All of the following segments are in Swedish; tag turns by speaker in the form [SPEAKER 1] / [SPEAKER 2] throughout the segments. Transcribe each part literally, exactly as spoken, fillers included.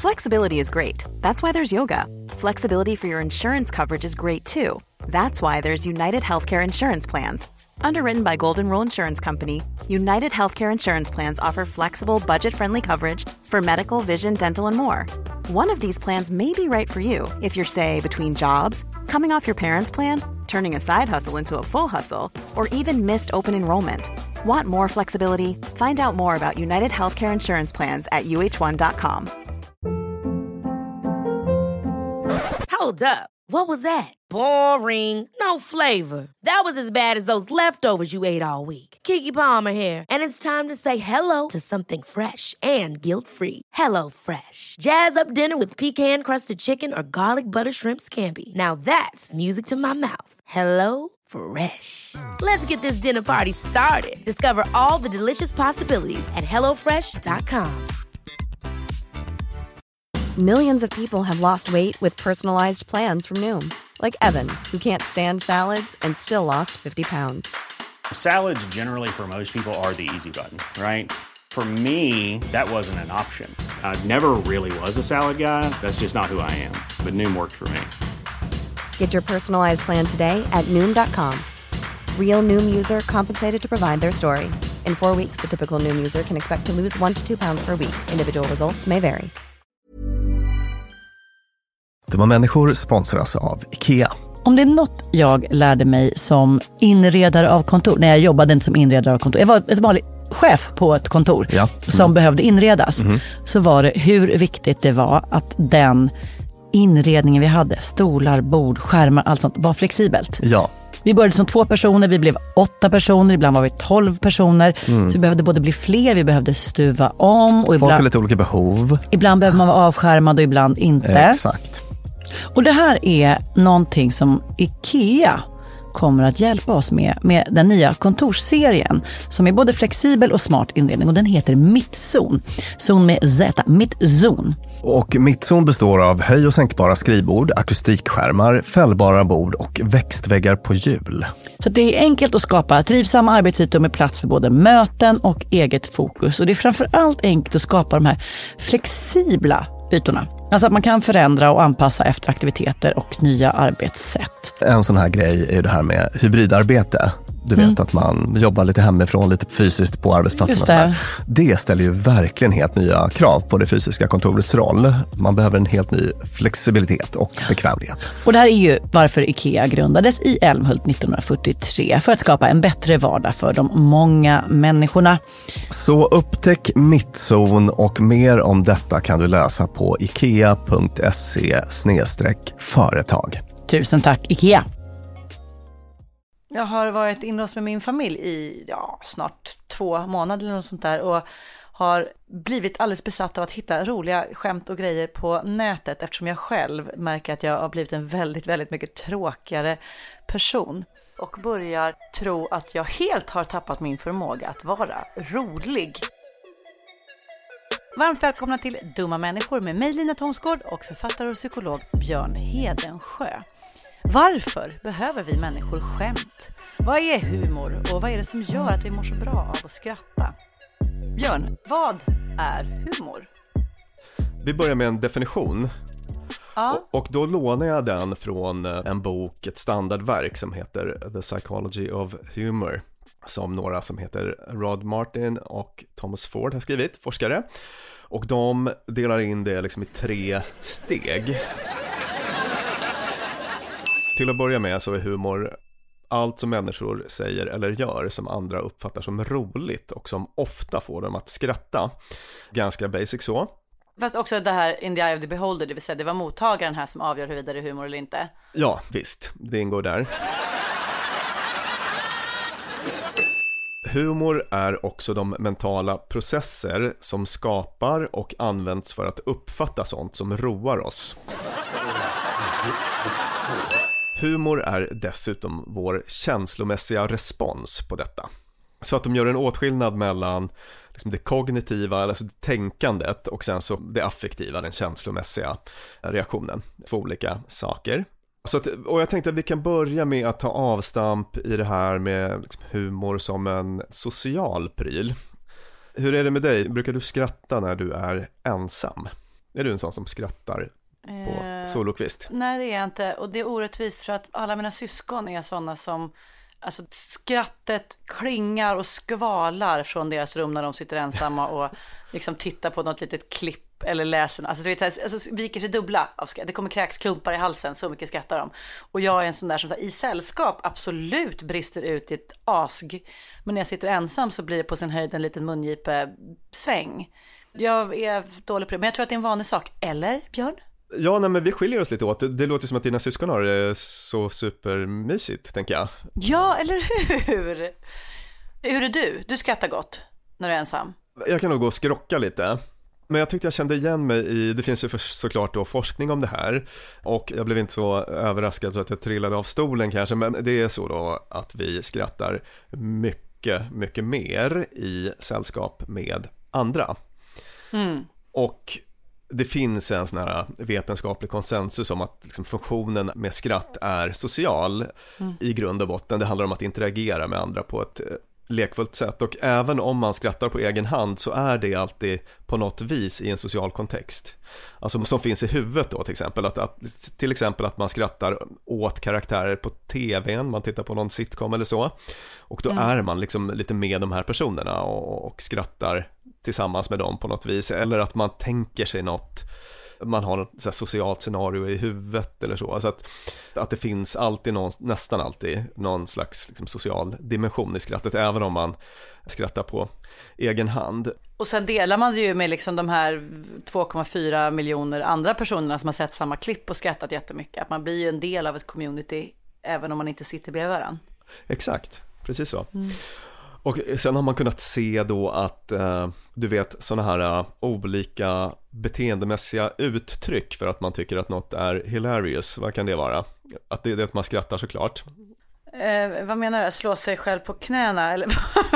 [SPEAKER 1] Flexibility is great. That's why there's yoga. Flexibility for your insurance coverage is great too. That's why there's United Healthcare Insurance Plans. Underwritten by Golden Rule Insurance Company, United Healthcare Insurance Plans offer flexible, budget-friendly coverage for medical, vision, dental, and more. One of these plans may be right for you if you're, say, between jobs, coming off your parents' plan, turning a side hustle into a full hustle, or even missed open enrollment. Want more flexibility? Find out more about United Healthcare Insurance Plans at U H one dot com.
[SPEAKER 2] Hold up. What was that? Boring. No flavor. That was as bad as those leftovers you ate all week. Keke Palmer here. And it's time to say hello to something fresh and guilt-free. Hello Fresh. Jazz up dinner with pecan-crusted chicken or garlic butter shrimp scampi. Now that's music to my mouth. Hello Fresh. Let's get this dinner party started. Discover all the delicious possibilities at hello fresh dot com.
[SPEAKER 3] Millions of people have lost weight with personalized plans from Noom. Like Evan, who can't stand salads and still lost fifty pounds.
[SPEAKER 4] Salads generally for most people are the easy button, right? For me, that wasn't an option. I never really was a salad guy. That's just not who I am. But Noom worked for me.
[SPEAKER 3] Get your personalized plan today at Noom dot com. Real Noom user compensated to provide their story. In four weeks, the typical Noom user can expect to lose one to two pounds per week. Individual results may vary.
[SPEAKER 5] Dumma människor sponsras av IKEA.
[SPEAKER 6] Om det är något jag lärde mig som inredare av kontor, när jag jobbade inte som inredare av kontor, jag var ett vanligt chef på ett kontor
[SPEAKER 5] ja. mm.
[SPEAKER 6] som behövde inredas, mm. så var det hur viktigt det var att den inredningen vi hade, stolar, bord, skärmar, allt sånt, var flexibelt.
[SPEAKER 5] Ja.
[SPEAKER 6] Vi började som två personer, vi blev åtta personer, ibland var vi tolv personer. Mm. Så vi behövde både bli fler, vi behövde stuva om. Och
[SPEAKER 5] folk
[SPEAKER 6] ibland,
[SPEAKER 5] har lite olika behov.
[SPEAKER 6] Ibland behöver man vara avskärmad och ibland inte.
[SPEAKER 5] Exakt.
[SPEAKER 6] Och det här är någonting som IKEA kommer att hjälpa oss med, med den nya kontorsserien som är både flexibel och smart inredning, och den heter Mittzon. Zon med Z, Mittzon.
[SPEAKER 5] Och Mittzon består av höj- och sänkbara skrivbord, akustikskärmar, fällbara bord och växtväggar på hjul.
[SPEAKER 6] Så det är enkelt att skapa trivsamma arbetsytor med plats för både möten och eget fokus. Och det är framförallt enkelt att skapa de här flexibla ytorna. Alltså att man kan förändra och anpassa efter aktiviteter och nya arbetssätt.
[SPEAKER 5] En sån här grej är ju det här med hybridarbete. Du vet mm. att man jobbar lite hemifrån, lite fysiskt på arbetsplatsen. Och sådär. Det ställer ju verkligen helt nya krav på det fysiska kontorets roll. Man behöver en helt ny flexibilitet och bekvämlighet.
[SPEAKER 6] Och det här är ju varför IKEA grundades i Älmhult nittonhundrafyrtiotre, för att skapa en bättre vardag för de många människorna.
[SPEAKER 5] Så upptäck Mittzon, och mer om detta kan du läsa på ikea punkt se slash företag.
[SPEAKER 6] Tusen tack IKEA! Jag har varit inlåst med min familj i ja, snart två månader eller något sånt där, och har blivit alldeles besatt av att hitta roliga skämt och grejer på nätet, eftersom jag själv märker att jag har blivit en väldigt, väldigt mycket tråkigare person och börjar tro att jag helt har tappat min förmåga att vara rolig. Varmt välkomna till Dumma människor med mig, Lina Thomsgård, och författare och psykolog Björn Hedensjö. Varför behöver vi människor skämt? Vad är humor och vad är det som gör att vi mår så bra av att skratta? Björn, vad är humor?
[SPEAKER 5] Vi börjar med en definition.
[SPEAKER 6] Ja.
[SPEAKER 5] Och då lånar jag den från en bok, ett standardverk som heter The Psychology of Humor, som några som heter Rod Martin och Thomas Ford har skrivit, forskare. Och de delar in det liksom i tre steg. Till att börja med så är humor allt som människor säger eller gör som andra uppfattar som roligt och som ofta får dem att skratta. Ganska basic så.
[SPEAKER 6] Fast också det här in the eye of the beholder, det vill säga det var mottagaren här som avgör huruvida det är humor eller inte.
[SPEAKER 5] Ja, visst. Det ingår där. Humor är också de mentala processer som skapar och används för att uppfatta sånt som roar oss. Humor är dessutom vår känslomässiga respons på detta. Så att de gör en åtskillnad mellan liksom det kognitiva, alltså det tänkandet, och sen så det affektiva, den känslomässiga reaktionen för olika saker. Så att, och jag tänkte att vi kan börja med att ta avstamp i det här med liksom humor som en social pryl. Hur är det med dig? Brukar du skratta när du är ensam? Är du en sån som skrattar på eh, solokvist?
[SPEAKER 6] Nej, det är jag inte. Och det är orättvist för att alla mina syskon är sådana som, alltså skrattet klingar och skvalar från deras rum när de sitter ensamma och liksom tittar på något litet klipp eller läser, alltså, du vet, alltså viker sig dubbla av skratt. Det kommer kräksklumpar i halsen, så mycket skrattar de. Och jag är en sån där som så här, i sällskap absolut brister ut i ett asg. Men när jag sitter ensam så blir det på sin höjd en liten mungipe sväng. Jag är dålig på det, men jag tror att det är en vanlig sak. Eller, Björn?
[SPEAKER 5] Ja, nej, men vi skiljer oss lite åt. Det, det låter som att dina syskon har det så supermysigt, tänker jag.
[SPEAKER 6] Ja, eller hur? Hur är du? Du skrattar gott när du är ensam.
[SPEAKER 5] Jag kan nog gå och skrocka lite. Men jag tyckte jag kände igen mig i, det finns ju för, såklart då forskning om det här. Och jag blev inte så överraskad så att jag trillade av stolen kanske. Men det är så då att vi skrattar mycket, mycket mer i sällskap med andra. Mm. Och det finns en sån här vetenskaplig konsensus om att liksom funktionen med skratt är social mm. i grund och botten. Det handlar om att interagera med andra på ett lekfullt sätt, och även om man skrattar på egen hand så är det alltid på något vis i en social kontext. Alltså som finns i huvudet då, till exempel att, att, till exempel att man skrattar åt karaktärer på tvn, man tittar på någon sitcom eller så, och då mm. är man liksom lite med de här personerna och, och skrattar tillsammans med dem på något vis, eller att man tänker sig något, man har ett så här socialt scenario i huvudet eller så. Alltså att, att det finns alltid någon, nästan alltid någon slags liksom social dimension i skrattet, även om man skrattar på egen hand. Och
[SPEAKER 6] sen delar man ju med liksom de här två komma fyra miljoner andra personerna som har sett samma klipp och skrattat jättemycket. Att man blir ju en del av ett community även om man inte sitter bredvid varandra.
[SPEAKER 5] Exakt, precis så. Mm. Och sen har man kunnat se då att eh, du vet sådana här uh, olika beteendemässiga uttryck för att man tycker att något är hilarious. Vad kan det vara? Att det är det att man skrattar såklart.
[SPEAKER 6] Eh, vad menar du? Slå sig själv på knäna? Eller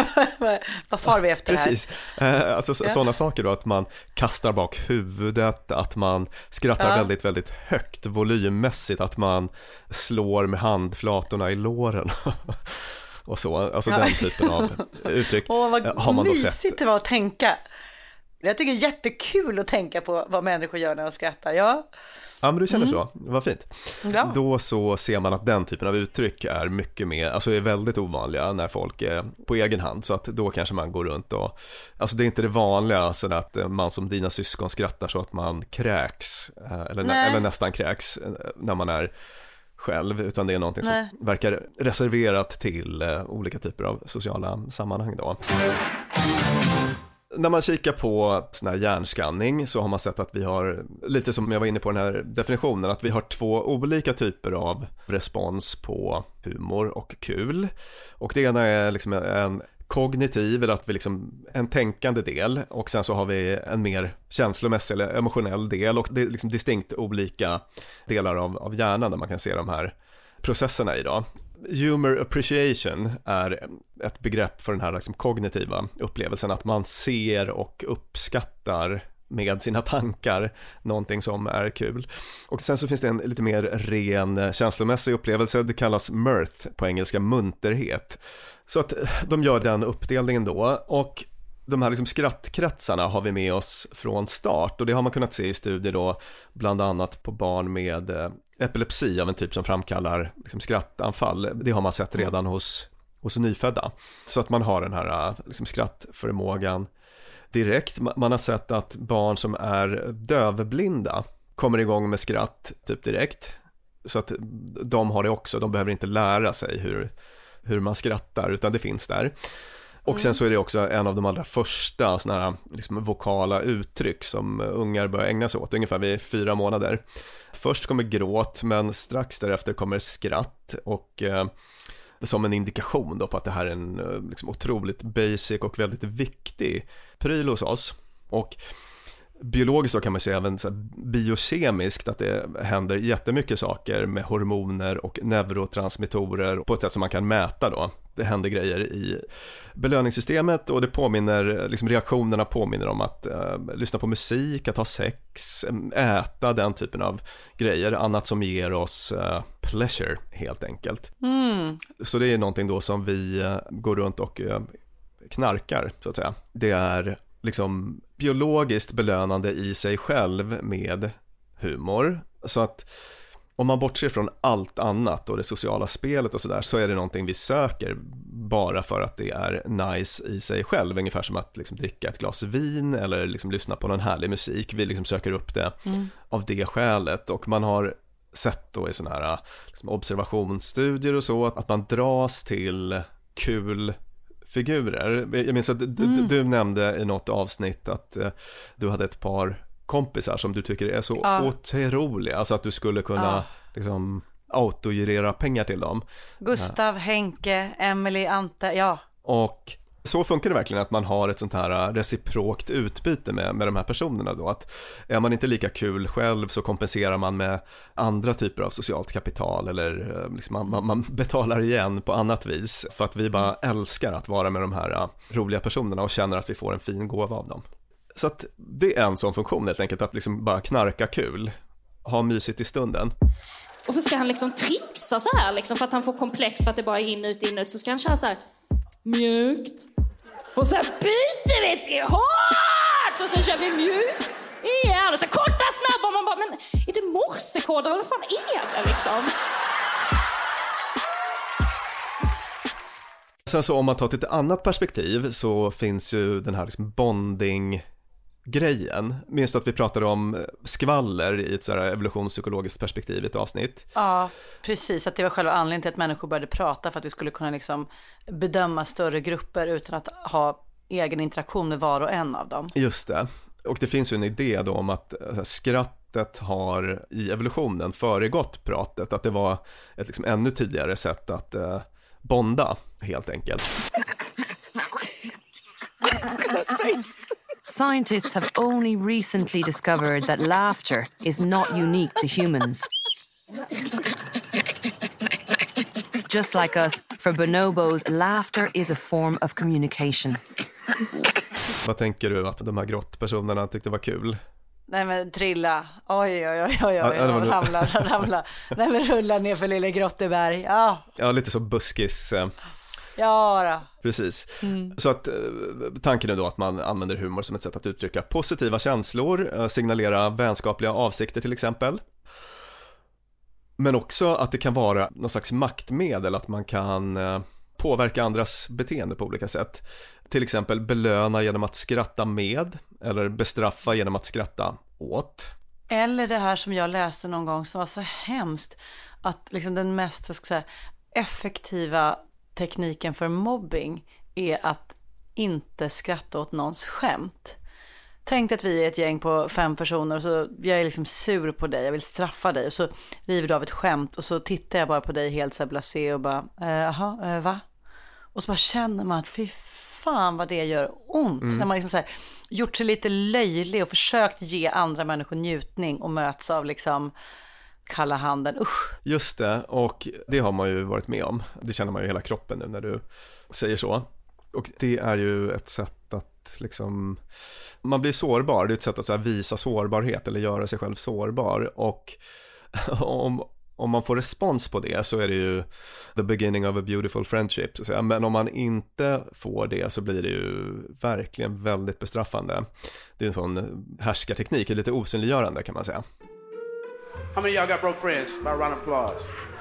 [SPEAKER 6] vad far vi efter
[SPEAKER 5] Precis.
[SPEAKER 6] här?
[SPEAKER 5] Precis. Eh, alltså ja. Sådana saker då, att man kastar bak huvudet, att man skrattar ja. väldigt, väldigt högt volymmässigt, att man slår med handflatorna i låren. Och så, alltså ja. den typen av uttryck.
[SPEAKER 6] Åh, vad har man då sett. Mysigt det var att tänka. Jag tycker det är jättekul att tänka på vad människor gör när de skrattar. Ja,
[SPEAKER 5] ja men du känner mm. så, vad fint.
[SPEAKER 6] Ja.
[SPEAKER 5] Då så ser man att den typen av uttryck är mycket mer, alltså är väldigt ovanliga när folk är på egen hand. Så att då kanske man går runt och, alltså det är inte det vanliga så att man som dina syskon skrattar så att man kräks, eller, nä, eller nästan kräks när man är själv, utan det är någonting Nej. som verkar reserverat till eh, olika typer av sociala sammanhang då. När man kikar på sån här hjärnskanning så har man sett att vi har, lite som jag var inne på den här definitionen, att vi har två olika typer av respons på humor och kul. Och det ena är liksom en kognitiv, eller att vi liksom en tänkande del, och sen så har vi en mer känslomässig eller emotionell del, och det är liksom distinkt olika delar av, av hjärnan där man kan se de här processerna i då. Humor appreciation är ett begrepp för den här liksom kognitiva upplevelsen, att man ser och uppskattar med sina tankar någonting som är kul. Och sen så finns det en lite mer ren känslomässig upplevelse, det kallas mirth på engelska, munterhet. Så att de gör den uppdelningen då, och de här liksom skrattkretsarna har vi med oss från start, och det har man kunnat se i studier då, bland annat på barn med epilepsi av en typ som framkallar liksom skrattanfall. Det har man sett redan hos, hos nyfödda. Så att man har den här liksom skrattförmågan direkt. Man har sett att barn som är dövblinda kommer igång med skratt typ direkt. Så att de har det också, de behöver inte lära sig hur, hur man skrattar, utan det finns där. Och sen så är det också en av de allra första såna här liksom vokala uttryck som ungar börjar ägna sig åt, ungefär vid fyra månader. Först kommer gråt, men strax därefter kommer skratt, och eh, som en indikation då på att det här är en liksom otroligt basic och väldigt viktig pryl hos oss. Och biologiskt så kan man säga även så här biokemiskt att det händer jättemycket saker med hormoner och neurotransmittorer på ett sätt som man kan mäta då. Det händer grejer i belöningssystemet, och det påminner, liksom reaktionerna påminner om att eh, lyssna på musik, att ha sex, äta, den typen av grejer, annat som ger oss eh, pleasure helt enkelt. Mm. Så det är någonting då som vi eh, går runt och eh, knarkar så att säga. Det är liksom biologiskt belönande i sig själv med humor. Så att om man bortser från allt annat och det sociala spelet och sådär, så är det någonting vi söker bara för att det är nice i sig själv. Ungefär som att liksom dricka ett glas vin eller liksom lyssna på någon härlig musik. Vi liksom söker upp det mm. av det skälet. Och man har sett då i sådana här liksom observationsstudier och så att man dras till kul figurer. Jag minns att mm. du, du nämnde i något avsnitt att uh, du hade ett par kompisar som du tycker är så ja. otroliga, alltså att du skulle kunna ja. liksom autogirera pengar till dem.
[SPEAKER 6] Gustav, ja. Henke, Emily, Ante, ja.
[SPEAKER 5] Och så funkar det verkligen, att man har ett sånt här reciprokt utbyte med, med de här personerna då, att är man inte lika kul själv så kompenserar man med andra typer av socialt kapital eller liksom man, man, man betalar igen på annat vis, för att vi bara älskar att vara med de här roliga personerna och känner att vi får en fin gåva av dem. Så att det är en sån funktion helt enkelt, att liksom bara knarka kul, ha mysigt i stunden.
[SPEAKER 7] Och så ska han liksom trixa så här liksom, för att han får komplex för att det bara är in ut in ut, så ska han köra så här mjukt. Och sen byter vi till hårt och sen kör vi mjukt igen och så korta snabba, och man bara, men är det morsekoder eller vad fan är det liksom?
[SPEAKER 5] Sen så om man tar till ett annat perspektiv så finns ju den här liksom bonding grejen. Minns du att vi pratade om skvaller i ett så här evolutionspsykologiskt perspektiv i ett avsnitt?
[SPEAKER 6] Ja, precis. Att det var själva anledningen till att människor började prata, för att vi skulle kunna liksom bedöma större grupper utan att ha egen interaktion med var och en av dem.
[SPEAKER 5] Just det. Och det finns ju en idé då om att skrattet har i evolutionen föregått pratet. Att det var ett liksom ännu tidigare sätt att eh, bonda, helt enkelt.
[SPEAKER 8] Scientists have only recently discovered that laughter is not unique to humans. Just like us, for bonobos, laughter is a form of communication.
[SPEAKER 5] Vad tänker du att de här grottpersonerna tyckte var kul?
[SPEAKER 6] Nej men trilla, oj oj oj oj, oj. Ja, ramla, ramla, nej men rulla ner för lilla Grotteberg, ja.
[SPEAKER 5] Ja, lite så buskis.
[SPEAKER 6] Ja då.
[SPEAKER 5] Precis. Mm. Så att tanken är då att man använder humor som ett sätt att uttrycka positiva känslor, signalera vänskapliga avsikter till exempel. Men också att det kan vara någon slags maktmedel, att man kan påverka andras beteende på olika sätt. Till exempel belöna genom att skratta med, eller bestraffa genom att skratta åt.
[SPEAKER 6] Eller det här som jag läste någon gång som var så hemskt, att liksom den mest, vad ska jag säga, effektiva tekniken för mobbing är att inte skratta åt någons skämt. Tänk att vi är ett gäng på fem personer och så jag är liksom sur på dig, jag vill straffa dig, och så river du av ett skämt och så tittar jag bara på dig helt så här blasé och bara, jaha, eh, va? Och så bara känner man att fy fan vad det gör ont. Mm. När man liksom så här, gjort sig lite löjlig och försökt ge andra människor njutning och möts av liksom kalla handen, usch.
[SPEAKER 5] Just det, och det har man ju varit med om. Det känner man ju i hela kroppen nu när du säger så. Och det är ju ett sätt att liksom, man blir sårbar. Det är ett sätt att så här visa sårbarhet eller göra sig själv sårbar. Och om, om man får respons på det så är det ju the beginning of a beautiful friendship. Så att säga. Men om man inte får det så blir det ju verkligen väldigt bestraffande. Det är en sån härskarteknik, lite osynliggörande kan man säga.
[SPEAKER 9] How many of y'all got broke friends? By a round of applause.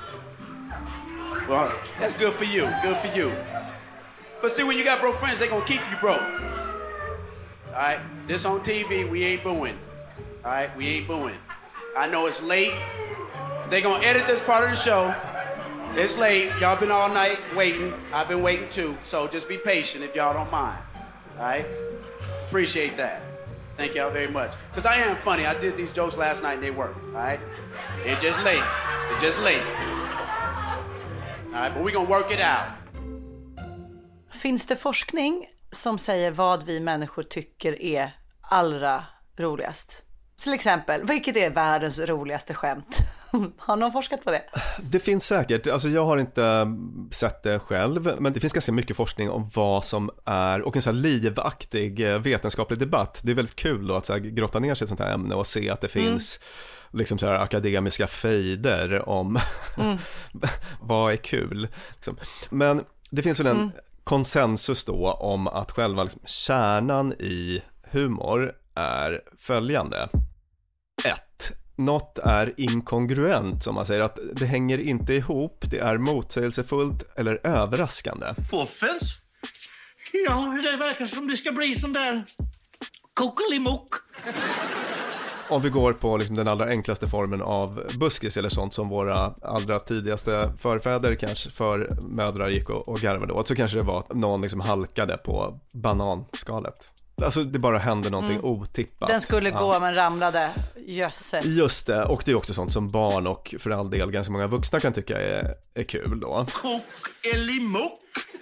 [SPEAKER 9] Well, that's good for you. Good for you. But see, when you got broke friends, they're going to keep you broke. All right? This on T V, we ain't booing. All right? We ain't booing. I know it's late. They're going to edit this part of the show. It's late. Y'all been all night waiting. I've been waiting too. So just be patient if y'all don't mind. All right? Appreciate that. Thank y'all very much. Because I am funny. I did these jokes last night and they work. All right? They're just late. They're just late. All right? But we're going to work it out.
[SPEAKER 6] Finns det forskning som säger vad vi människor tycker är allra roligast? Till exempel, vilket är världens roligaste skämt? Har någon forskat på det?
[SPEAKER 5] Det finns säkert, alltså jag har inte sett det själv, men det finns ganska mycket forskning om vad som är, och en så här livaktig vetenskaplig debatt. Det är väldigt kul då att så här grotta ner sig i ett sånt här ämne och se att det finns mm. liksom så här akademiska fejder om mm. vad är kul. Liksom. Men det finns väl en mm. konsensus då om att själva liksom kärnan i humor är följande. ett. Något är inkongruent, som man säger, att det hänger inte ihop, det är motsägelsefullt eller överraskande.
[SPEAKER 10] Fuffens? Ja, det verkar som det ska bli sån där kokelimok.
[SPEAKER 5] Om vi går på liksom den allra enklaste formen av buskis eller sånt som våra allra tidigaste förfäder kanske för mödrar gick och, och garvade åt, så kanske det var att någon liksom halkade på bananskalet. Alltså det bara hände någonting mm. otippat.
[SPEAKER 6] Den skulle
[SPEAKER 5] ja.
[SPEAKER 6] gå men ramlade. Jösses.
[SPEAKER 5] Just det, och det är också sånt som barn och för all del ganska många vuxna kan tycka är, är kul då.
[SPEAKER 10] Kokelimok.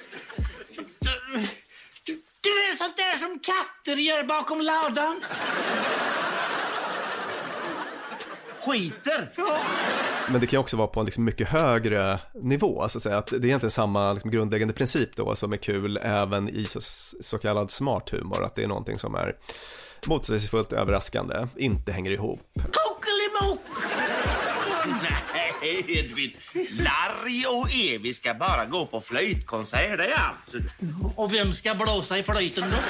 [SPEAKER 10] Du är sånt där som katter gör bakom ladan. Skiter. Ja.
[SPEAKER 5] Men det kan också vara på en liksom mycket högre nivå, så att säga, att det är egentligen samma liksom grundläggande princip då som är kul även i så, så kallad smart humor, att det är någonting som är motsägelsefullt överraskande, inte hänger ihop.
[SPEAKER 10] Kokelimok! Nej, Edvin. Larry och Evi ska bara gå på flöjtkonsert, det är allt. Och vem ska blåsa i flöjten då?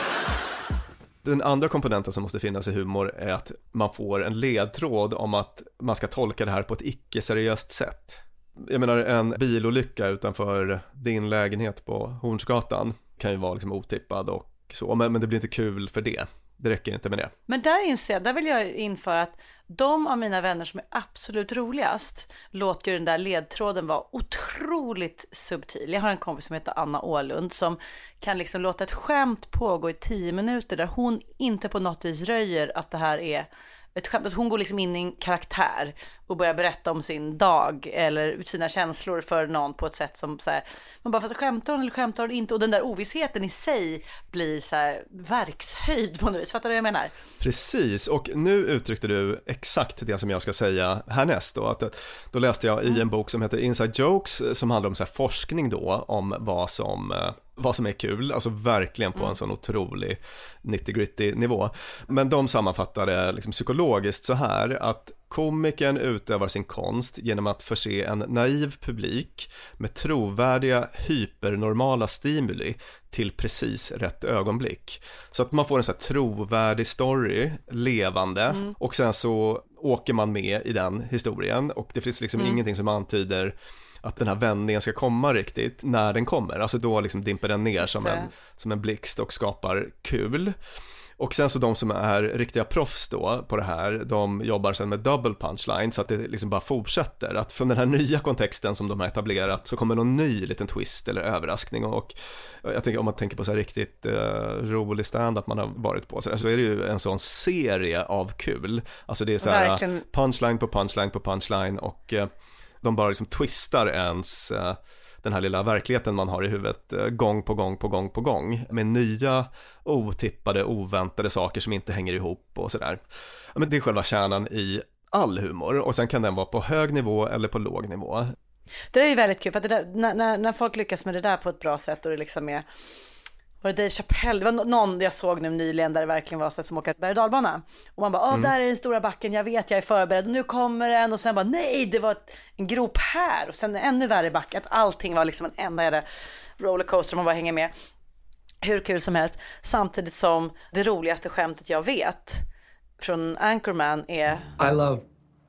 [SPEAKER 5] Den andra komponenten som måste finnas i humor är att man får en ledtråd om att man ska tolka det här på ett icke-seriöst sätt. Jag menar, en bilolycka utanför din lägenhet på Hornsgatan kan ju vara liksom otippad och så, men, men det blir inte kul för det. Det räcker inte med det.
[SPEAKER 6] Men där inser jag, där vill jag införa att de av mina vänner som är absolut roligast låter ju den där ledtråden vara otroligt subtil. Jag har en kompis som heter Anna Ålund som kan liksom låta ett skämt pågå i tio minuter där hon inte på något vis röjer att det här är ett skämt. Alltså hon går liksom in i en karaktär och börjar berätta om sin dag eller sina känslor för någon på ett sätt som så här, man bara, för att skämtar hon eller skämtar hon inte, och den där ovissheten i sig blir så här verkshöjd på något vis. Fattar du vad jag menar?
[SPEAKER 5] Precis, och nu uttryckte du exakt det som jag ska säga härnäst då, att då läste jag i en bok som heter Inside Jokes som handlar om så här forskning då om vad som vad som är kul, alltså verkligen på mm. en sån otrolig nitty-gritty nivå. Men de sammanfattade liksom psykologiskt så här att komikern utövar sin konst genom att förse en naiv publik med trovärdiga hypernormala stimuli till precis rätt ögonblick. Så att man får en så här trovärdig story, levande, mm. och sen så åker man med i den historien och det finns liksom mm. ingenting som antyder att den här vändningen ska komma riktigt när den kommer. Alltså då liksom dimper den ner som en, som en blixt och skapar kul. Och sen så de som är riktiga proffs då på det här, de jobbar sen med double punchline så att det liksom bara fortsätter. Att från den här nya kontexten som de har etablerat så kommer någon ny liten twist eller överraskning. Och jag tänker, om man tänker på så här riktigt uh, rolig stand-up man har varit på så, här, så är det ju en sån serie av kul. Alltså det är så här Verkligen. punchline på punchline på punchline och uh, de bara liksom twistar ens uh, den här lilla verkligheten man har i huvudet uh, gång på gång på gång på gång med nya otippade, oväntade saker som inte hänger ihop och sådär. Ja, men det är själva kärnan i all humor och sen kan den vara på hög nivå eller på låg nivå.
[SPEAKER 6] Det är ju väldigt kul för att det där, när, när, när folk lyckas med det där på ett bra sätt och det liksom är var det Dave Chappelle, det var någon jag såg nu nyligen där det verkligen var så att som åker berg- och dalbana. Och man bara, åh, mm. där är den stora backen, jag vet, jag är förberedd, och nu kommer den, och sen bara, nej, det var ett, en grop här, och sen en ännu värre back, att allting var liksom en enda rollercoaster, man bara hänger med. Hur kul som helst, samtidigt som det roligaste skämtet jag vet från Anchorman är
[SPEAKER 11] I love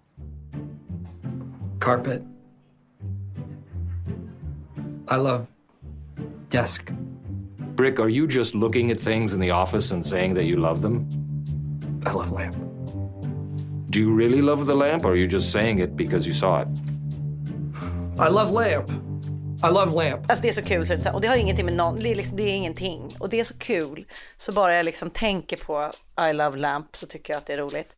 [SPEAKER 11] carpet. I love desk.
[SPEAKER 12] Brick, are you just looking at things in the office and saying that you love them?
[SPEAKER 11] I love lamp.
[SPEAKER 12] Do you really love the lamp, or are you just saying it because you saw it?
[SPEAKER 11] I love lamp. I love lamp.
[SPEAKER 6] Alltså det är så kul, och det har ingenting med någon, det är, liksom, det är ingenting. Och det är så kul, så bara jag liksom tänker på I love lamp så tycker jag att det är roligt.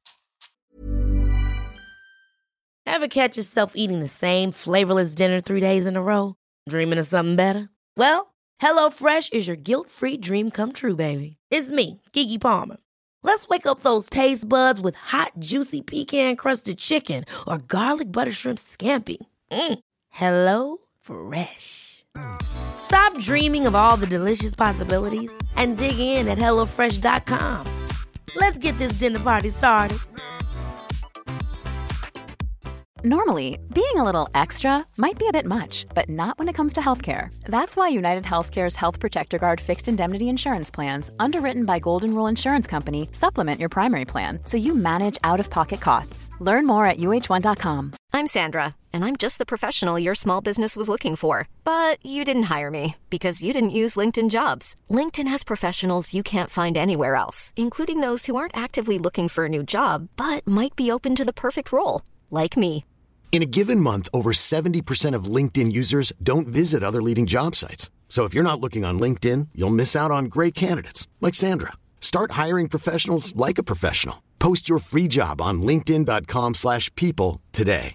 [SPEAKER 2] Ever catch yourself eating the same flavorless dinner three days in a row? Dreaming of something better? Well, HelloFresh is your guilt-free dream come true, baby. It's me, Keke Palmer. Let's wake up those taste buds with hot, juicy pecan-crusted chicken or garlic butter shrimp scampi. Mm. Hello Fresh. Stop dreaming of all the delicious possibilities and dig in at hello fresh dot com. Let's get this dinner party started.
[SPEAKER 1] Normally, being a little extra might be a bit much, but not when it comes to healthcare. That's why United Healthcare's Health Protector Guard fixed indemnity insurance plans, underwritten by Golden Rule Insurance Company, supplement your primary plan so you manage out-of-pocket costs. Learn more at U H one dot com.
[SPEAKER 13] I'm Sandra, and I'm just the professional your small business was looking for. But you didn't hire me because you didn't use LinkedIn Jobs. LinkedIn has professionals you can't find anywhere else, including those who aren't actively looking for a new job, but might be open to the perfect role, like me.
[SPEAKER 14] In a given month, over seventy percent of LinkedIn users don't visit other leading job sites. So if you're not looking on LinkedIn, you'll miss out on great candidates like Sandra. Start hiring professionals like a professional. Post your free job on linkedin dot com slash people today.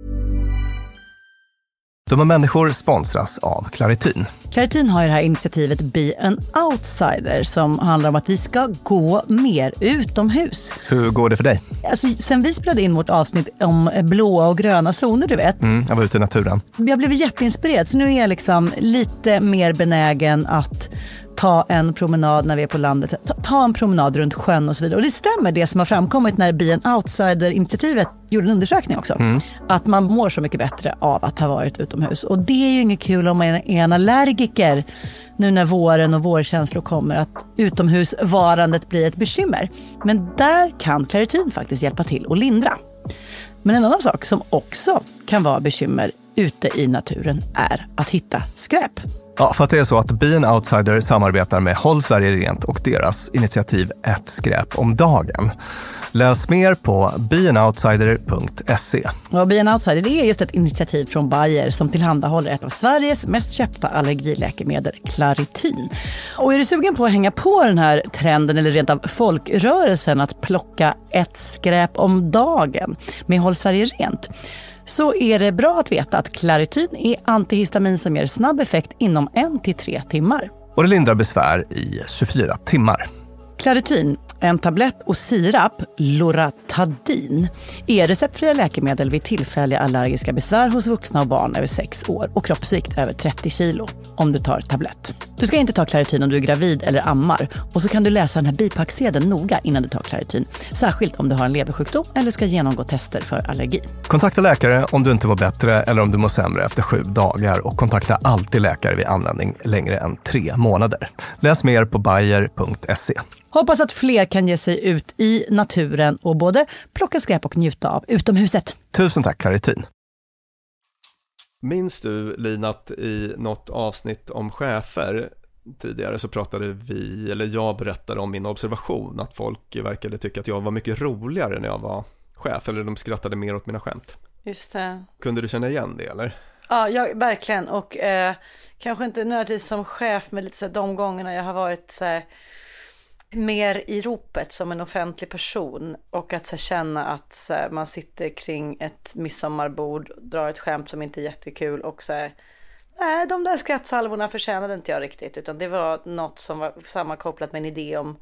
[SPEAKER 15] De här människor sponsras av Clarityn.
[SPEAKER 6] Clarityn har ju det här initiativet Be an Outsider som handlar om att vi ska gå mer utomhus.
[SPEAKER 15] Hur går det för dig?
[SPEAKER 6] Alltså, sen vi spelade in vårt avsnitt om blåa och gröna zoner, du vet.
[SPEAKER 15] Mm, jag var ute i naturen.
[SPEAKER 6] Jag blev jätteinspirerad, så nu är jag liksom lite mer benägen att ta en promenad när vi är på landet. Ta, ta en promenad runt sjön och så vidare. Och det stämmer det som har framkommit när Be an Outsider-initiativet gjorde en undersökning också. Mm. Att man mår så mycket bättre av att ha varit utomhus. Och det är ju inget kul om man är en allergiker nu när våren och vårkänslor kommer, att utomhusvarandet blir ett bekymmer. Men där kan Clarityn faktiskt hjälpa till och lindra. Men en annan sak som också kan vara bekymmer ute i naturen är att hitta skräp.
[SPEAKER 15] Ja, för att det är så att Be an Outsider samarbetar med Håll Sverige Rent och deras initiativ Ett skräp om dagen. Läs mer på be an outsider punkt se.
[SPEAKER 6] Och Be an Outsider, det är just ett initiativ från Bayer som tillhandahåller ett av Sveriges mest köpta allergiläkemedel, Clarityn. Och är du sugen på att hänga på den här trenden eller rent av folkrörelsen att plocka ett skräp om dagen med Håll Sverige Rent, så är det bra att veta att Clarityn är antihistamin som ger snabb effekt inom en till tre timmar.
[SPEAKER 15] Och det lindrar besvär i tjugofyra timmar.
[SPEAKER 6] Clarityn, en tablett och sirap, Loratadin, är receptfria läkemedel vid tillfälliga allergiska besvär hos vuxna och barn över sex år och kroppsvikt över trettio kilo om du tar tablett. Du ska inte ta Clarityn om du är gravid eller ammar, och så kan du läsa den här bipacksedeln noga innan du tar Clarityn, särskilt om du har en leversjukdom eller ska genomgå tester för allergi.
[SPEAKER 15] Kontakta läkare om du inte var bättre eller om du mår sämre efter sju dagar, och kontakta alltid läkare vid användning längre än tre månader. Läs mer på bayer punkt se.
[SPEAKER 6] Hoppas att fler kan ge sig ut i naturen och både plocka skräp och njuta av utomhuset.
[SPEAKER 15] Tusen tack, Clarityn.
[SPEAKER 5] Minns du, Lina, att i något avsnitt om chefer tidigare så pratade vi, eller jag berättade om min observation, att folk verkade tycka att jag var mycket roligare när jag var chef, eller de skrattade mer åt mina skämt.
[SPEAKER 6] Just det.
[SPEAKER 5] Kunde du känna igen det, eller?
[SPEAKER 6] Ja, jag, verkligen. Och eh, kanske inte nödvändigtvis som chef, men lite så här, de gångerna jag har varit så här, mer i ropet som en offentlig person, och att så här, känna att så här, man sitter kring ett midsommarbord, drar ett skämt som inte är jättekul, och så här, nej, de där skrattsalvorna förtjänade inte jag riktigt, utan det var något som var sammankopplat med en idé om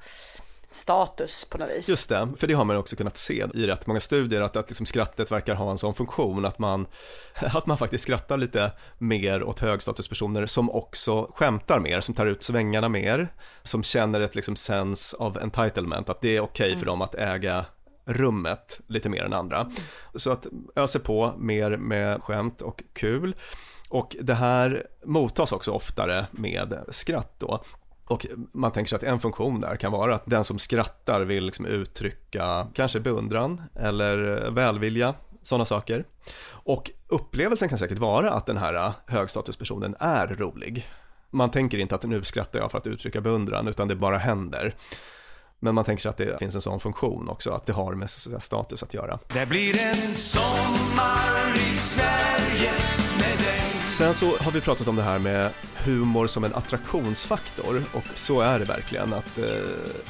[SPEAKER 6] status på något vis.
[SPEAKER 5] Just det, för det har man också kunnat se i rätt många studier, att, att liksom skrattet verkar ha en sån funktion att man, att man faktiskt skrattar lite mer åt högstatuspersoner som också skämtar mer, som tar ut svängarna mer, som känner ett liksom sense of entitlement, att det är okej okay för dem att äga rummet lite mer än andra. Mm. Så att öser på mer med skämt och kul, och det här mottas också oftare med skratt då. Och man tänker sig att en funktion där kan vara att den som skrattar vill liksom uttrycka kanske beundran eller välvilja, sådana saker. Och upplevelsen kan säkert vara att den här högstatuspersonen är rolig. Man tänker inte att nu skrattar jag för att uttrycka beundran, utan det bara händer. Men man tänker sig att det finns en sån funktion också, att det har med status att göra.
[SPEAKER 16] Det blir en sommar i Sverige med dig.
[SPEAKER 5] Sen så har vi pratat om det här med humor som en attraktionsfaktor, och så är det verkligen att eh,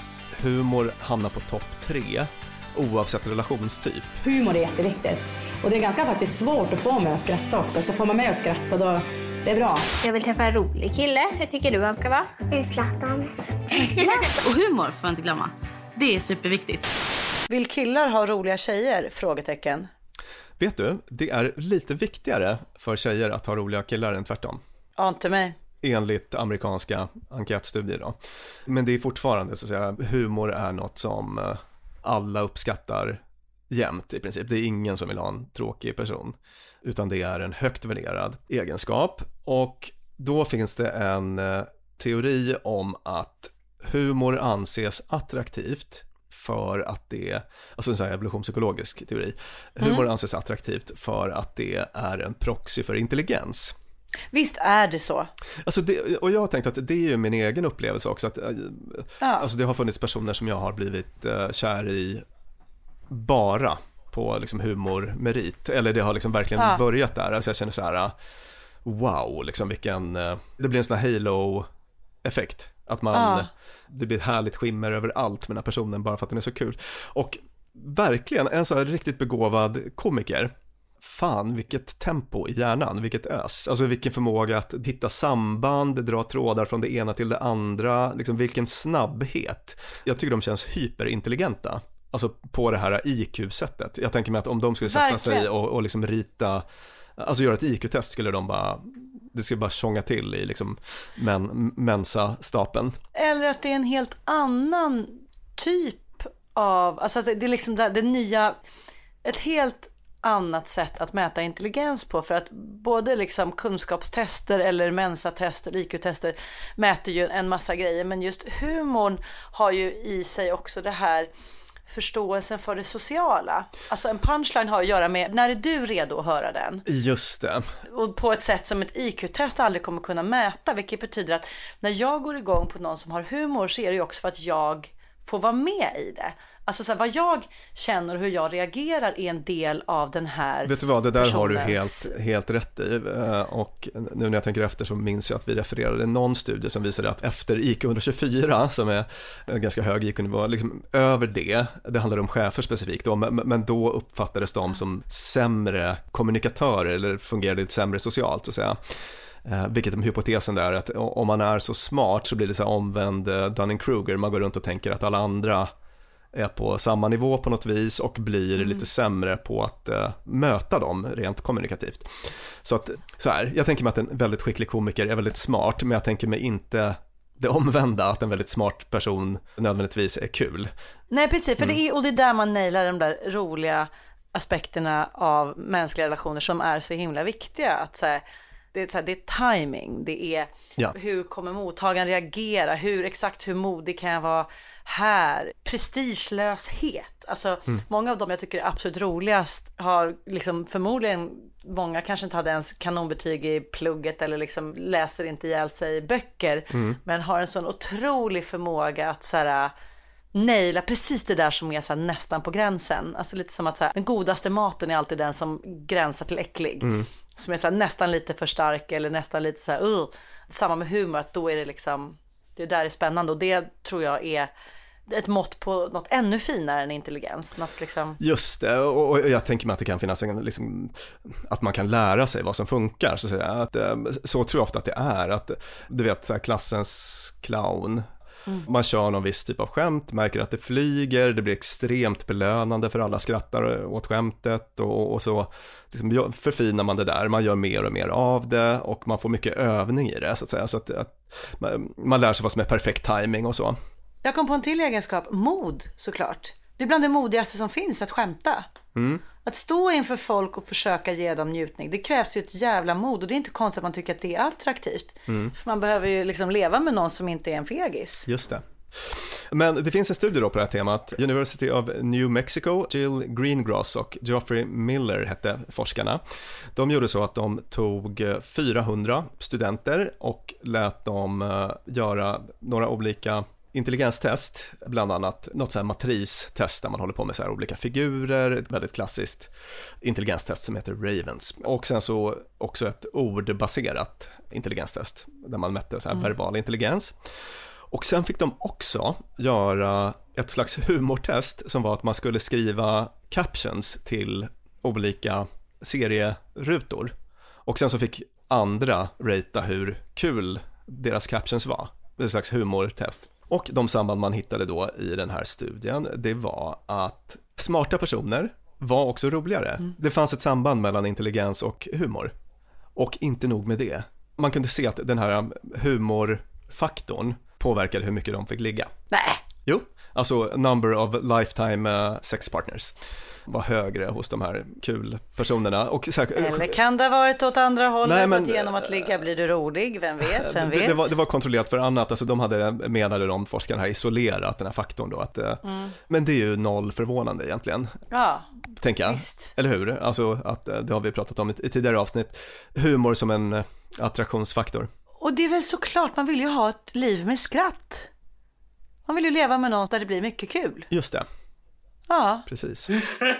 [SPEAKER 5] humor hamnar på topp tre oavsett relationstyp.
[SPEAKER 17] Humor är jätteviktigt, och det är ganska faktiskt svårt att få mig att skratta också, så får man med att skratta då det är bra.
[SPEAKER 18] Jag vill träffa en rolig kille. Hur tycker du han ska vara? En Zlatan.
[SPEAKER 19] Och humor får jag inte glömma. Det är superviktigt.
[SPEAKER 6] Vill killar ha roliga tjejer? Frågetecken.
[SPEAKER 5] Vet du, det är lite viktigare för tjejer att ha roliga killar än tvärtom.
[SPEAKER 6] Ja, inte mig.
[SPEAKER 5] Enligt amerikanska enkätstudier då. Men det är fortfarande så att säga, humor är något som alla uppskattar jämt i princip. Det är ingen som vill ha en tråkig person, utan det är en högt värderad egenskap. Och då finns det en eh, teori om att humor anses attraktivt för att det, alltså en sån här evolutionspsykologisk teori, humor mm. anses attraktivt för att det är en proxy för intelligens.
[SPEAKER 6] Visst är det så.
[SPEAKER 5] Alltså det, och jag har tänkt att det är ju min egen upplevelse också, att
[SPEAKER 6] ja.
[SPEAKER 5] alltså det har funnits personer som jag har blivit uh, kär i bara på liksom humormerit, eller det har liksom verkligen ja. börjat där. Alltså jag känner så här, wow, liksom vilken, uh, det blir en sån här halo-effekt, att man ja. det blir ett härligt skimmer över allt med den här personen bara för att den är så kul. Och verkligen en så här riktigt begåvad komiker, fan vilket tempo i hjärnan, vilket ös, alltså vilken förmåga att hitta samband, dra trådar från det ena till det andra, liksom vilken snabbhet. Jag tycker de känns hyperintelligenta, alltså på det här I Q-sättet. Jag tänker mig att om de skulle sätta verkligen. sig och, och liksom rita, alltså göra ett I Q-test, skulle de bara, det skulle bara tjonga till i liksom men, mensa-stapeln.
[SPEAKER 6] Eller att det är en helt annan typ av, alltså det är liksom det, det nya, ett helt annat sätt att mäta intelligens på, för att både liksom kunskapstester eller mensatester, I Q-tester mäter ju en massa grejer, men just humorn har ju i sig också det här förståelsen för det sociala. Alltså en punchline har att göra med, när är du redo att höra den?
[SPEAKER 5] Just det.
[SPEAKER 6] Och på ett sätt som ett I Q-test aldrig kommer kunna mäta, vilket betyder att när jag går igång på någon som har humor, så är det ju också för att jag får vara med i det. Alltså så här, vad jag känner och hur jag reagerar är en del av den här.
[SPEAKER 5] Vet du vad, det där
[SPEAKER 6] personens...
[SPEAKER 5] har du helt, helt rätt i. Och nu när jag tänker efter så minns jag att vi refererade någon studie som visade att efter I Q etthundratjugofyra, som är en ganska hög I Q-nivå, liksom över det, det handlar om chefer specifikt då, men då uppfattades de som sämre kommunikatörer eller fungerade lite sämre socialt, så att säga. Eh, vilket är hypotesen där, att om man är så smart så blir det så här omvänd eh, Dunning-Kruger, man går runt och tänker att alla andra är på samma nivå på något vis och blir mm. lite sämre på att eh, möta dem rent kommunikativt. Så att, så här, jag tänker mig att en väldigt skicklig komiker är väldigt smart, men jag tänker mig inte det omvända, att en väldigt smart person nödvändigtvis är kul.
[SPEAKER 6] Nej, precis, för
[SPEAKER 5] mm.
[SPEAKER 6] det är, och det är där man nailar de där roliga aspekterna av mänskliga relationer som är så himla viktiga, att så här, det är, så här, det är timing, det är ja. hur kommer mottagaren reagera, hur exakt hur modig kan jag vara här, prestigelöshet. Alltså mm. många av dem jag tycker är absolut roligast har liksom förmodligen, många kanske inte hade ens kanonbetyg i plugget eller liksom läser inte ihjäl sig böcker, mm. men har en sån otrolig förmåga att så här naila precis det där som är så här nästan på gränsen. Alltså lite som att så här, den godaste maten är alltid den som gränsar till äcklig. Mm. Som är så här, nästan lite för stark eller nästan lite så här, uh. samma med humor, att då är det liksom, det där är spännande, och det tror jag är ett mått på något ännu finare än intelligens. Något liksom...
[SPEAKER 5] Just det, och jag tänker mig att det kan finnas en, liksom, att man kan lära sig vad som funkar, så att säga. Att, så tror jag ofta att det är, att du vet, klassens clown. Mm. Man kör någon viss typ av skämt, märker att det flyger, det blir extremt belönande för alla skrattar åt skämtet, och, och så liksom förfinar man det där, man gör mer och mer av det och man får mycket övning i det, så att säga, så att, att man, man lär sig vad som är perfekt timing och så.
[SPEAKER 6] Jag kom på en till egenskap, mod såklart. Det är bland det modigaste som finns, att skämta. Mm. Att stå inför folk och försöka ge dem njutning, det krävs ju ett jävla mod, och det är inte konstigt att man tycker att det är attraktivt. Mm. För man behöver ju liksom leva med någon som inte är en fegis.
[SPEAKER 5] Just det. Men det finns en studie då på det här temat. University of New Mexico, Jill Greengross och Geoffrey Miller hette forskarna. De gjorde så att de tog fyrahundra studenter och lät dem göra några olika intelligenstest, bland annat något så här matristest där man håller på med så här olika figurer, ett väldigt klassiskt intelligenstest som heter Ravens, och sen så också ett ordbaserat intelligenstest där man mätte så här mm. verbal intelligens. Och sen fick de också göra ett slags humortest som var att man skulle skriva captions till olika serierutor, och sen så fick andra rata hur kul deras captions var. Det är ett slags humortest. Och de samband man hittade då i den här studien, det var att smarta personer var också roligare. Mm. Det fanns ett samband mellan intelligens och humor. Och inte nog med det. Man kunde se att den här humorfaktorn påverkade hur mycket de fick ligga.
[SPEAKER 6] Nej.
[SPEAKER 5] Jo, alltså number of lifetime uh, sex partners var högre hos de här kul personerna. Och så här,
[SPEAKER 6] eller kan det ha varit åt andra hållet? Nej, men, att genom att ligga blir du rolig? Vem vet? Vem vet?
[SPEAKER 5] Det, det, var, det var kontrollerat för annat. Alltså, de hade, menade de forskarna här, isolerat den här faktorn då. Att, mm. Men det är ju noll förvånande egentligen.
[SPEAKER 6] Ja,
[SPEAKER 5] tänker jag.
[SPEAKER 6] Visst.
[SPEAKER 5] Eller hur? Alltså, att, det har vi pratat om i, i tidigare avsnitt. Humor som en attraktionsfaktor.
[SPEAKER 6] Och det är väl såklart, man vill ju ha ett liv med skratt. Man vill ju leva med något där det blir mycket kul.
[SPEAKER 5] Just det.
[SPEAKER 6] Ja.
[SPEAKER 5] Precis.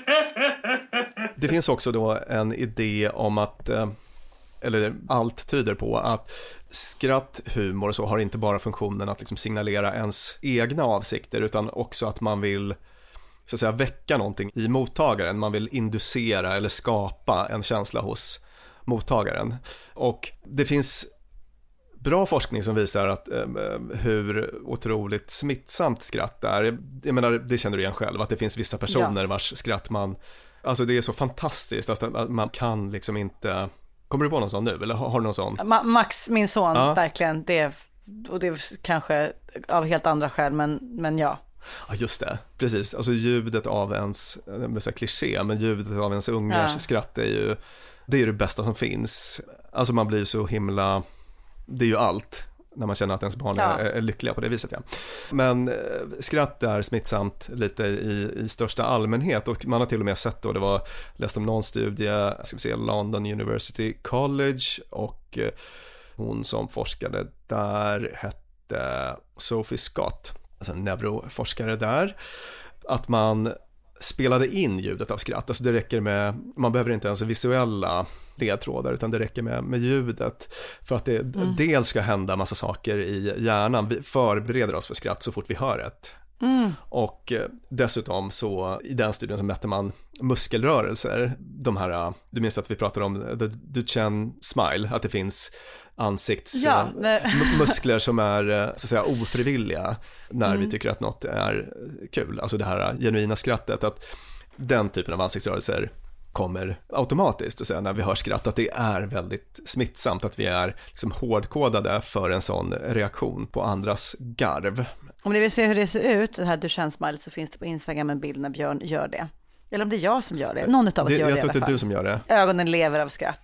[SPEAKER 5] Det finns också då en idé om att, eller allt tyder på att skratt, humor så har inte bara funktionen att liksom signalera ens egna avsikter, utan också att man vill så att säga väcka någonting i mottagaren. Man vill inducera eller skapa en känsla hos mottagaren. Och det finns bra forskning som visar att eh, hur otroligt smittsamt skratt är. Jag menar, det känner du igen själv, att det finns vissa personer ja. vars skratt man, alltså det är så fantastiskt att man kan liksom inte, kommer du på någon sån nu eller har du någon sån?
[SPEAKER 6] Ma- Max, min son, ja. verkligen, det är, och det är kanske av helt andra skäl, men, men ja.
[SPEAKER 5] Ja, just det, precis, alltså ljudet av ens, det är så kliché, men ljudet av ens ungars ja. skratt är ju, det är det bästa som finns. Alltså man blir så himla, det är ju allt när man känner att ens barn ja. är, är lyckliga på det viset. Ja. Men eh, skratt är smittsamt lite i, i största allmänhet, och man har till och med sett då, det var, läst om någon studie, ska vi se, London University College, och eh, hon som forskade där hette Sophie Scott, alltså en neuroforskare där, att man spelade in ljudet av skratt. Alltså det räcker med, man behöver inte ens visuella ledtrådar, utan det räcker med, med ljudet för att det mm. dels ska hända massa saker i hjärnan. Vi förbereder oss för skratt så fort vi hör ett. Mm. Och dessutom så i den studien så mätte man muskelrörelser. De här, du minns att vi pratade om the Duchenne smile, att det finns ansiktsmuskler ja, som är så att säga ofrivilliga när mm. vi tycker att något är kul. Alltså det här genuina skrattet, att den typen av ansiktsrörelser kommer automatiskt, att säga, när vi hör skratt, att det är väldigt smittsamt, att vi är liksom hårdkodade för en sån reaktion på andras garv.
[SPEAKER 6] Om ni vill se hur det ser ut, det här Duchenne smile, så finns det på Instagram en bild när Björn gör det. Eller om det är jag som gör det. Någon av oss
[SPEAKER 5] det,
[SPEAKER 6] gör
[SPEAKER 5] jag
[SPEAKER 6] det.
[SPEAKER 5] Jag tror att det är du som gör det.
[SPEAKER 6] Ögonen lever av skratt.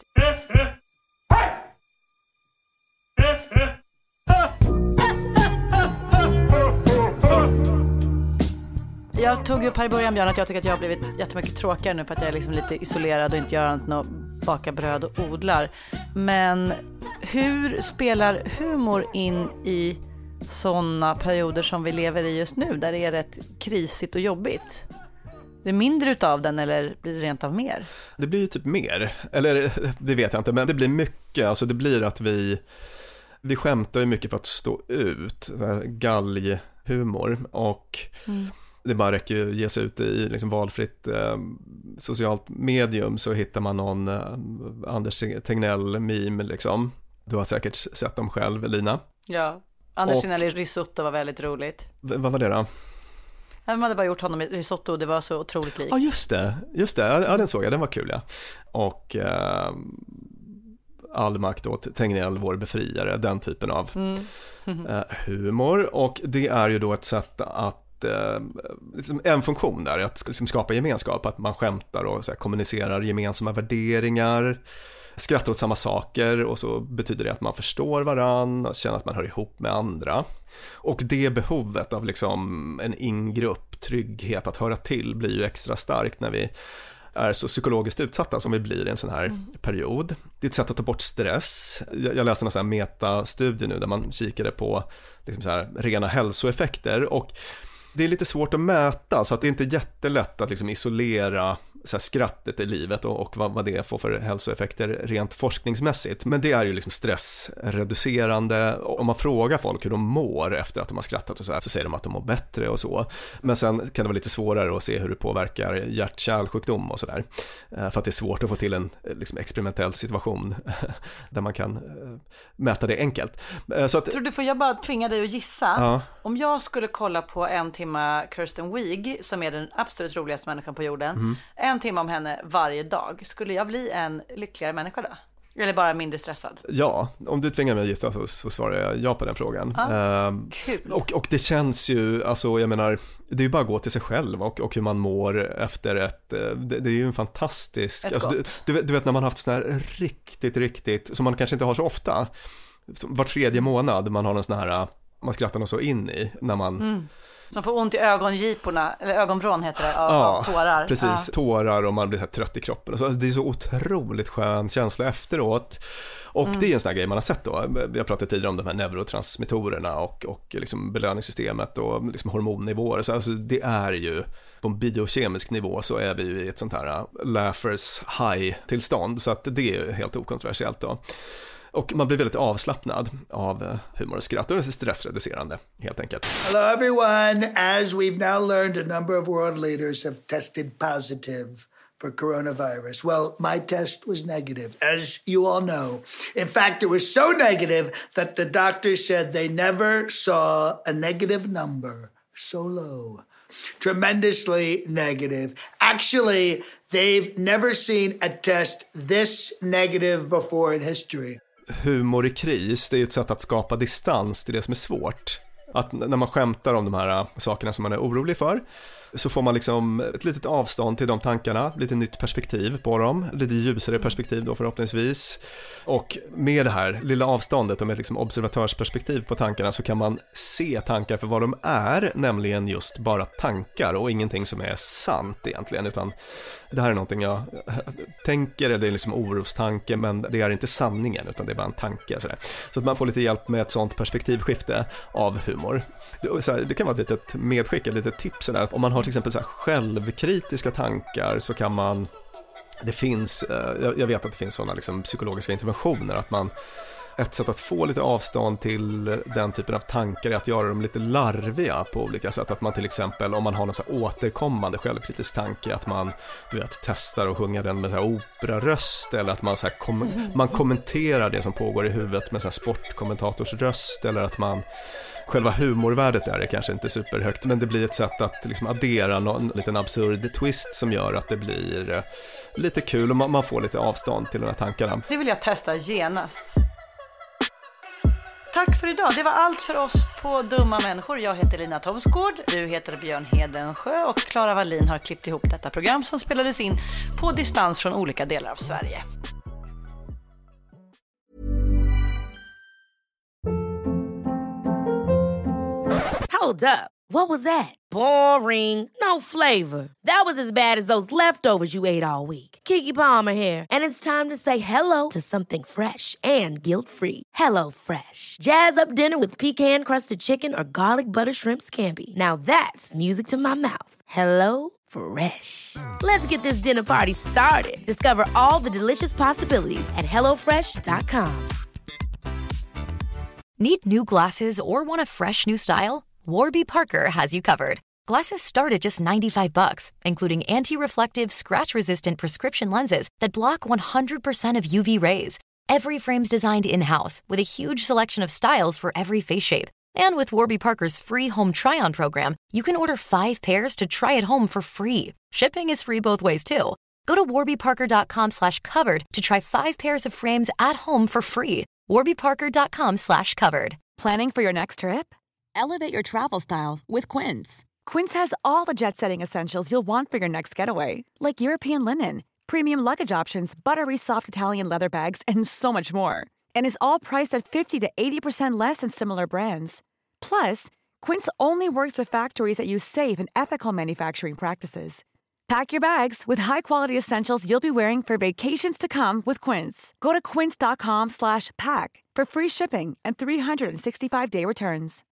[SPEAKER 6] Jag tog upp här i början, Björn, att jag tycker att jag har blivit jättemycket tråkigare nu för att jag är liksom lite isolerad och inte gör annat än att baka bröd och odlar. Men hur spelar humor in i sådana perioder som vi lever i just nu, där det är rätt krisigt och jobbigt? Det är mindre utav den, eller blir det rent av mer?
[SPEAKER 5] Det blir ju typ mer, eller det vet jag inte, men det blir mycket. Alltså det blir att vi vi skämtar ju mycket för att stå ut, galghumor, och mm. det bara räcker ju ge sig ut i liksom valfritt eh, socialt medium, så hittar man någon eh, Anders Tegnell-meme liksom. Du har säkert sett dem själv, Lina.
[SPEAKER 6] Ja, Anders Tegnell i risotto var väldigt roligt.
[SPEAKER 5] V- vad var det då?
[SPEAKER 6] Man hade bara gjort honom i risotto, det var så otroligt likt.
[SPEAKER 5] Ja, just det, just det, ja, den såg jag, den var kul, ja. Och eh, all makt åt Tegnell, vår befriare, den typen av mm. eh, humor. Och det är ju då ett sätt att eh, liksom en funktion där, att liksom skapa gemenskap, att man skämtar och så här, kommunicerar gemensamma värderingar, skrattar åt samma saker, och så betyder det att man förstår varann och känner att man hör ihop med andra. Och det behovet av liksom en ingrupp, trygghet, att höra till, blir ju extra starkt när vi är så psykologiskt utsatta som vi blir i en sån här mm. period. Det är ett sätt att ta bort stress. Jag, jag läste en sån här metastudie nu där man kikade på liksom så här rena hälsoeffekter, och det är lite svårt att mäta, så att det är inte jättelätt att liksom isolera så här skrattet i livet och, och vad, vad det får för hälsoeffekter rent forskningsmässigt. Men det är ju liksom stressreducerande. Om man frågar folk hur de mår efter att de har skrattat och så här, så säger de att de mår bättre och så. Men sen kan det vara lite svårare att se hur det påverkar hjärt-kärlsjukdom och sådär. För att det är svårt att få till en liksom experimentell situation där man kan mäta det enkelt. Så att,
[SPEAKER 6] tror du, får jag bara tvinga dig att gissa?
[SPEAKER 5] Ja.
[SPEAKER 6] Om jag skulle kolla på en timme Kirsten Wiig, som är den absolut roligaste människan på jorden, mm. en timme om henne varje dag, skulle jag bli en lyckligare människa då? Eller bara mindre stressad?
[SPEAKER 5] Ja, om du tvingar mig att gissa så, så svarar jag ja på den frågan.
[SPEAKER 6] Ah,
[SPEAKER 5] uh,
[SPEAKER 6] kul.
[SPEAKER 5] Och, och det känns ju, alltså jag menar, det är ju bara att gå till sig själv och, och hur man mår efter ett, det, det är ju en fantastisk, alltså, du, du, vet, du vet när man har haft sån här riktigt, riktigt, som man kanske inte har så ofta, var tredje månad man har en sån här, man skrattar nog så in i när man...
[SPEAKER 6] Mm. Som får ont i ögongiporna, eller ögonvrån heter det, av,
[SPEAKER 5] ja,
[SPEAKER 6] av tårar.
[SPEAKER 5] Precis,
[SPEAKER 6] ja.
[SPEAKER 5] tårar och man blir så här trött i kroppen. Och så. Alltså, det är så otroligt skön känsla efteråt. Och mm. det är en sån här grej man har sett då. Vi har pratat tidigare om de här neurotransmittorerna och, och liksom belöningssystemet och liksom hormonnivåer. Så alltså, det är ju, på en biokemisk nivå så är vi ju i ett sånt här laughers high-tillstånd. Så att det är ju helt okontroversiellt då. Och man blir väldigt avslappnad av humor och skratt och det är stressreducerande helt enkelt.
[SPEAKER 20] Hello everyone. As we've now learned, a number of world leaders have tested positive for coronavirus. Well, my test was negative, as you all know. In fact, it was so negative that the doctor said they never saw a negative number so low. Tremendously negative. Actually, they've never seen a test this negative before in history.
[SPEAKER 5] Humor i kris, det är ju ett sätt att skapa distans till det som är svårt. Att när man skämtar om de här sakerna som man är orolig för så får man liksom ett litet avstånd till de tankarna, lite nytt perspektiv på dem, lite ljusare perspektiv då förhoppningsvis. Och med det här lilla avståndet och med ett liksom observatörsperspektiv på tankarna så kan man se tankar för vad de är, nämligen just bara tankar och ingenting som är sant egentligen, utan det här är någonting jag tänker, eller det är liksom orostanke, men det är inte sanningen utan det är bara en tanke. Sådär. Så att man får lite hjälp med ett sånt perspektivskifte av humor. Det, det kan vara ett litet medskick, ett litet tips sådär. Om man har till exempel så här självkritiska tankar så kan man, det finns, jag vet att det finns sådana liksom psykologiska interventioner, att man, ett sätt att få lite avstånd till den typen av tankar är att göra dem lite larviga på olika sätt. Att man till exempel, om man har någon så här återkommande självkritisk tanke, att man, du vet, testar och sjunga den med så här operaröst, eller att man, så här kom, man kommenterar det som pågår i huvudet med så här sportkommentators röst, eller att man, själva humorvärdet där är kanske inte superhögt, men det blir ett sätt att liksom addera någon liten absurd twist som gör att det blir lite kul och man, man får lite avstånd till de här tankarna.
[SPEAKER 6] Det vill jag testa genast. Tack för idag. Det var allt för oss på Dumma människor. Jag heter Lina Thomsgård, du heter Björn Hedensjö och Clara Wallin har klippt ihop detta program som spelades in på distans från olika delar av Sverige.
[SPEAKER 2] Hold up. What was that? Boring. No flavor. That was as bad as those leftovers you ate all week. Keke Palmer here, and it's time to say hello to something fresh and guilt-free. Hello Fresh. Jazz up dinner with pecan-crusted chicken or garlic butter shrimp scampi. Now that's music to my mouth. Hello Fresh. Let's get this dinner party started. Discover all the delicious possibilities at hello fresh dot com.
[SPEAKER 13] Need new glasses or want a fresh new style? Warby Parker has you covered. Glasses start at just ninety-five bucks, including anti-reflective, scratch-resistant prescription lenses that block one hundred percent of U V rays. Every frame's designed in-house with a huge selection of styles for every face shape. And with Warby Parker's free home try-on program, you can order five pairs to try at home for free. Shipping is free both ways, too. Go to warby parker dot com slash covered to try five pairs of frames at home for free. warby parker dot com slash covered.
[SPEAKER 21] Planning for your next trip? Elevate your travel style with Quince. Quince has all the jet-setting essentials you'll want for your next getaway, like European linen, premium luggage options, buttery soft Italian leather bags, and so much more. And is all priced at fifty to eighty percent less than similar brands. Plus, Quince only works with factories that use safe and ethical manufacturing practices. Pack your bags with high-quality essentials you'll be wearing for vacations to come with Quince. Go to quince dot com slash pack for free shipping and three sixty-five day returns.